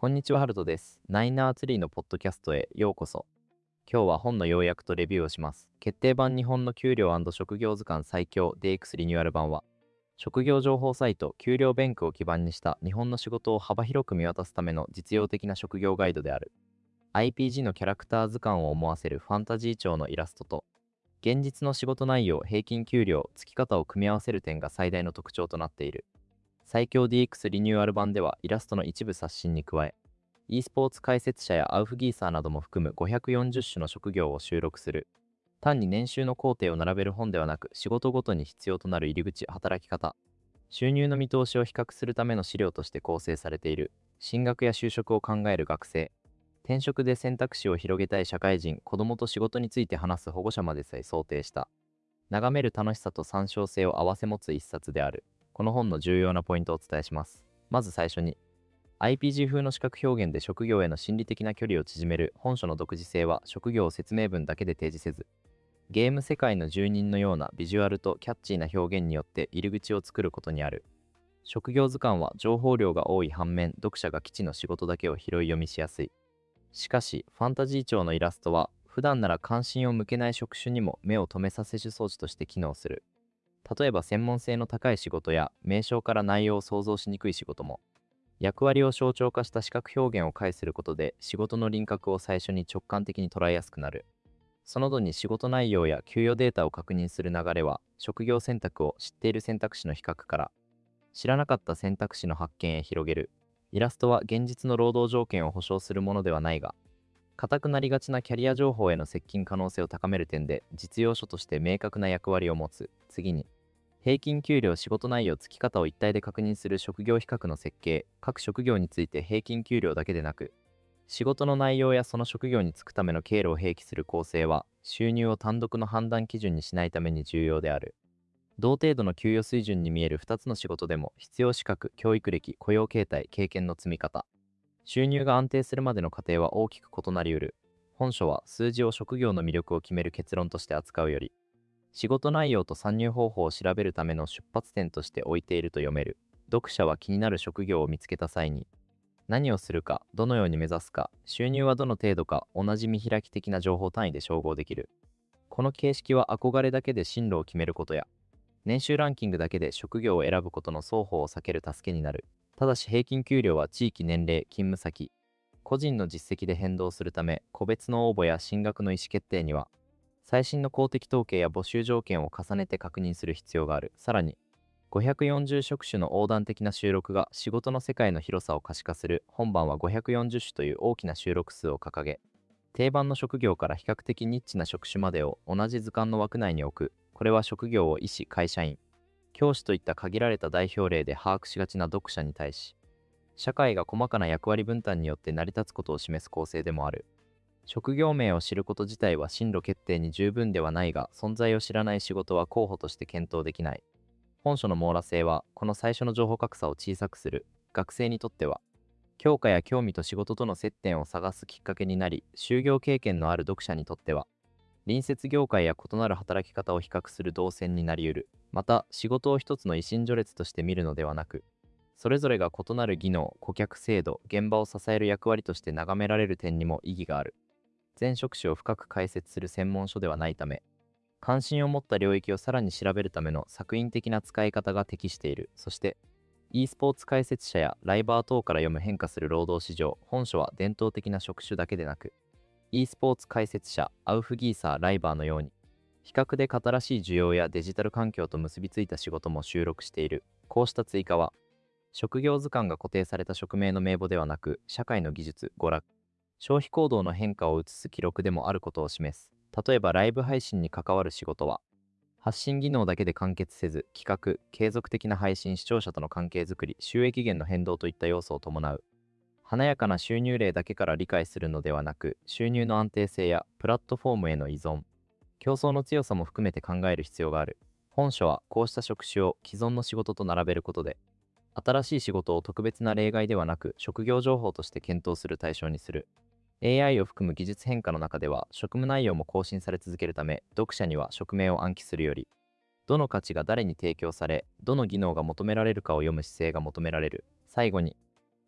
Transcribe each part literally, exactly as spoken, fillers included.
こんにちは、ハルトです。ナイナーツリーのポッドキャストへようこそ。今日は本の要約とレビューをします。決定版日本の給料&職業図鑑最強 ディーエックス リニューアル版は、職業情報サイト給料ベンクを基盤にした日本の仕事を幅広く見渡すための実用的な職業ガイドである。アイピージー のキャラクター図鑑を思わせるファンタジー調のイラストと、現実の仕事内容、平均給料、付き方を組み合わせる点が最大の特徴となっている。最強 ディーエックス リニューアル版ではイラストの一部刷新に加え、e スポーツ解説者やアウフギーサーなども含むごひゃくよんじゅっ種の職業を収録する。単に年収の工程を並べる本ではなく、仕事ごとに必要となる入り口、働き方、収入の見通しを比較するための資料として構成されている。進学や就職を考える学生、転職で選択肢を広げたい社会人、子供と仕事について話す保護者までさえ想定した。眺める楽しさと参照性を併せ持つ一冊である。この本の重要なポイントをお伝えします。まず最初に、アイピージー 風の視覚表現で職業への心理的な距離を縮める。本書の独自性は職業を説明文だけで提示せず、ゲーム世界の住人のようなビジュアルとキャッチーな表現によって入り口を作ることにある。職業図鑑は情報量が多い反面、読者が基地の仕事だけを拾い読みしやすい。しかし、ファンタジー調のイラストは、普段なら関心を向けない職種にも目を留めさせる装置として機能する。例えば専門性の高い仕事や名称から内容を想像しにくい仕事も、役割を象徴化した視覚表現を介することで仕事の輪郭を最初に直感的に捉えやすくなる。その度に仕事内容や給与データを確認する流れは、職業選択を知っている選択肢の比較から知らなかった選択肢の発見へ広げる。イラストは現実の労働条件を保証するものではないが、硬くなりがちなキャリア情報への接近可能性を高める点で実用書として明確な役割を持つ。次に、平均給料、仕事内容、付き方を一体で確認する職業比較の設計。各職業について平均給料だけでなく、仕事の内容やその職業に就くための経路を併記する構成は、収入を単独の判断基準にしないために重要である。同程度の給与水準に見えるふたつの仕事でも、必要資格、教育歴、雇用形態、経験の積み方、収入が安定するまでの過程は大きく異なりうる。本書は数字を職業の魅力を決める結論として扱うより、仕事内容と参入方法を調べるための出発点として置いていると読める。読者は気になる職業を見つけた際に、何をするか、どのように目指すか、収入はどの程度か、同じ見開き的な情報単位で照合できる。この形式は憧れだけで進路を決めることや、年収ランキングだけで職業を選ぶことの双方を避ける助けになる。ただし平均給料は地域、年齢、勤務先、個人の実績で変動するため、個別の応募や進学の意思決定には、最新の公的統計や募集条件を重ねて確認する必要がある。さらに、ごひゃくよんじゅう職種の横断的な収録が仕事の世界の広さを可視化する。本版はごひゃくよんじゅっ種という大きな収録数を掲げ、定番の職業から比較的ニッチな職種までを同じ図鑑の枠内に置く。これは職業を医師、会社員、教師といった限られた代表例で把握しがちな読者に対し、社会が細かな役割分担によって成り立つことを示す構成でもある。職業名を知ること自体は進路決定に十分ではないが、存在を知らない仕事は候補として検討できない。本書の網羅性は、この最初の情報格差を小さくする。学生にとっては、教科や興味と仕事との接点を探すきっかけになり、就業経験のある読者にとっては、隣接業界や異なる働き方を比較する動線になり得る。また、仕事を一つの維新序列として見るのではなく、それぞれが異なる技能、顧客制度、現場を支える役割として眺められる点にも意義がある。全職種を深く解説する専門書ではないため、関心を持った領域をさらに調べるための作品的な使い方が適している。そして、e スポーツ解説者やライバー等から読む変化する労働市場。本書は伝統的な職種だけでなく、e スポーツ解説者、アウフギーサー、ライバーのように、比較で新しい需要やデジタル環境と結びついた仕事も収録している。こうした追加は、職業図鑑が固定された職名の名簿ではなく、社会の技術、娯楽、消費行動の変化を映す記録でもあることを示す。例えばライブ配信に関わる仕事は、発信技能だけで完結せず、企画、継続的な配信、視聴者との関係づくり、収益源の変動といった要素を伴う。華やかな収入例だけから理解するのではなく、収入の安定性やプラットフォームへの依存、競争の強さも含めて考える必要がある。本書はこうした職種を既存の仕事と並べることで、新しい仕事を特別な例外ではなく、職業情報として検討する対象にする。エーアイ を含む技術変化の中では、職務内容も更新され続けるため、読者には職名を暗記するより、どの価値が誰に提供され、どの技能が求められるかを読む姿勢が求められる。最後に、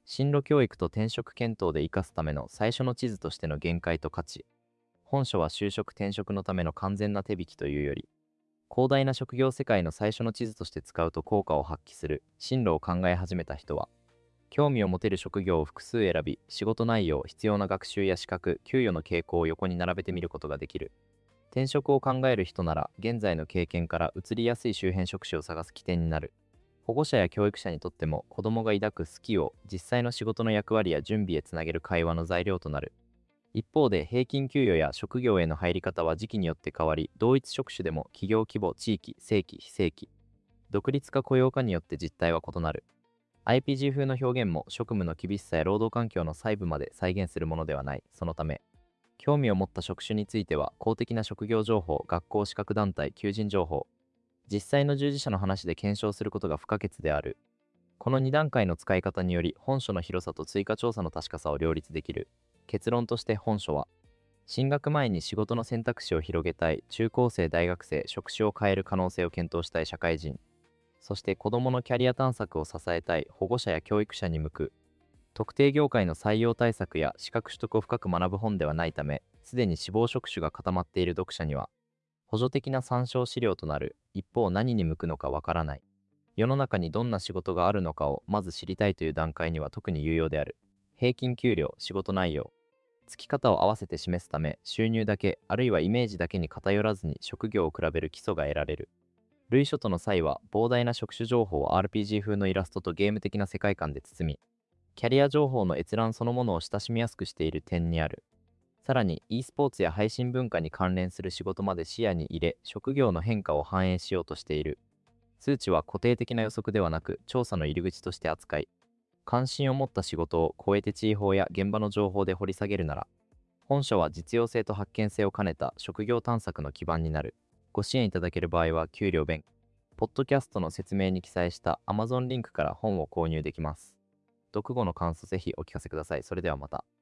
進路教育と転職検討で生かすための最初の地図としての限界と価値。本書は就職転職のための完全な手引きというより、広大な職業世界の最初の地図として使うと効果を発揮する進路を考え始めた人は、興味を持てる職業を複数選び、仕事内容、必要な学習や資格、給与の傾向を横に並べてみることができる。転職を考える人なら、現在の経験から移りやすい周辺職種を探す起点になる。保護者や教育者にとっても、子供が抱く好きを実際の仕事の役割や準備へつなげる会話の材料となる。一方で、平均給与や職業への入り方は時期によって変わり、同一職種でも企業規模、地域、正規、非正規、独立か雇用かによって実態は異なる。アイピージー 風の表現も職務の厳しさや労働環境の細部まで再現するものではない。そのため、興味を持った職種については、公的な職業情報、学校資格団体、求人情報、実際の従事者の話で検証することが不可欠である。このに段階の使い方により、本書の広さと追加調査の確かさを両立できる。結論として本書は、進学前に仕事の選択肢を広げたい中高生、大学生、職種を変える可能性を検討したい社会人、そして子どものキャリア探索を支えたい保護者や教育者に向く、特定業界の採用対策や資格取得を深く学ぶ本ではないため、すでに志望職種が固まっている読者には、補助的な参照資料となる。一方、何に向くのかわからない。世の中にどんな仕事があるのかをまず知りたいという段階には特に有用である。平均給料、仕事内容、つき方を合わせて示すため、収入だけ、あるいはイメージだけに偏らずに職業を比べる基礎が得られる。類書との際は、膨大な職種情報を アールピージー 風のイラストとゲーム的な世界観で包み、キャリア情報の閲覧そのものを親しみやすくしている点にある。さらに e スポーツや配信文化に関連する仕事まで視野に入れ、職業の変化を反映しようとしている。数値は固定的な予測ではなく、調査の入り口として扱い、関心を持った仕事を超えて地位法や現場の情報で掘り下げるなら、本書は実用性と発見性を兼ねた職業探索の基盤になる。ご支援いただける場合は給料弁、ポッドキャストの説明に記載した Amazon リンクから本を購入できます。読後の感想ぜひお聞かせください。それではまた。